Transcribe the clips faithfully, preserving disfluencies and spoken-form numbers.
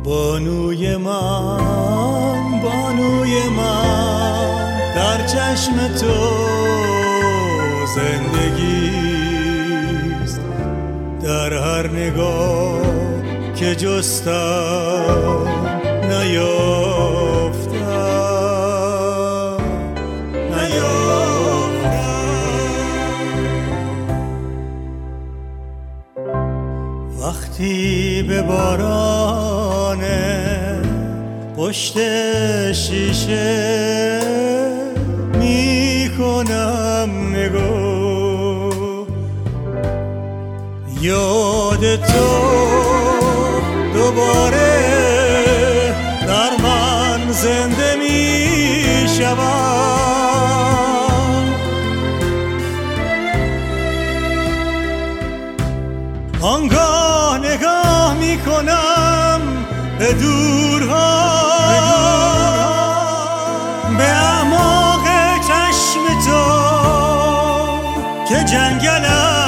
بانوی من، بانوی من، در چشم تو زندگیست. در هر نگاه که جستم نیافتم، نیافتم. وقتی به باران پشت شیشه می کنم نگاه، یاد تو دوباره در من زنده می شود. آنگاه نگاه می کنم به دورها، به اعماق چشم تو که جنگل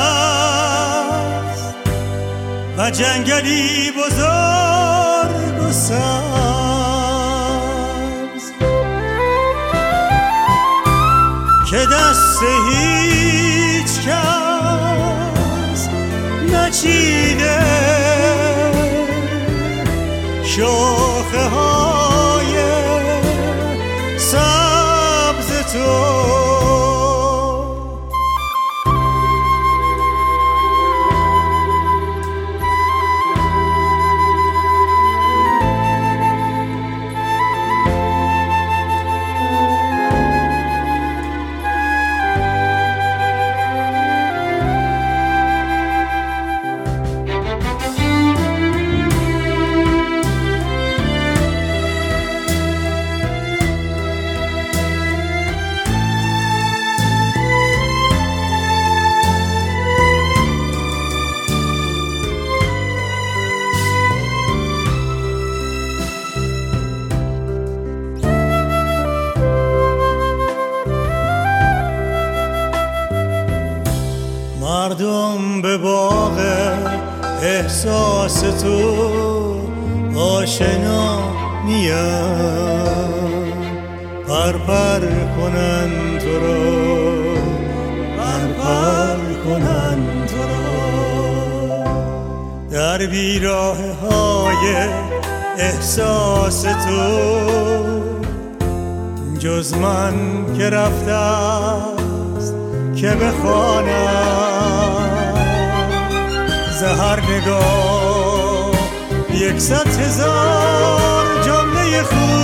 است و جنگلی بزرگ و سبز که دست هیچ کس نچیده شاخه های سبز تو. مردم به باغ احساس تو آشنا میان، پرپر کنن تو را، پرپر کنن تو را. در بیراه های احساس تو جز من که رفته است که بخوانم زهر نگاه یکصد هزار جمله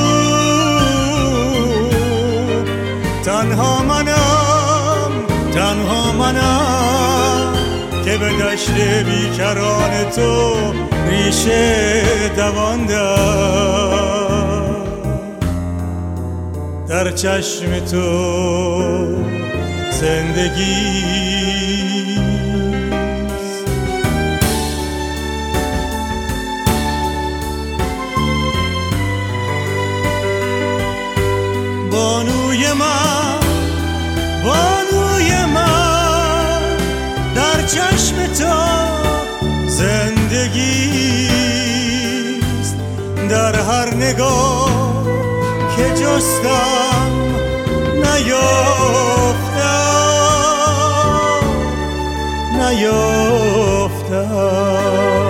خوب. تنها منم، تنها منم که به دشت بیکران تو ریشه دواندم. در چشم تو زندگیست. بانوی من، بانوی من، در چشم تو زندگیست. در هر نگاه که جستم نیافتم، نیافتم.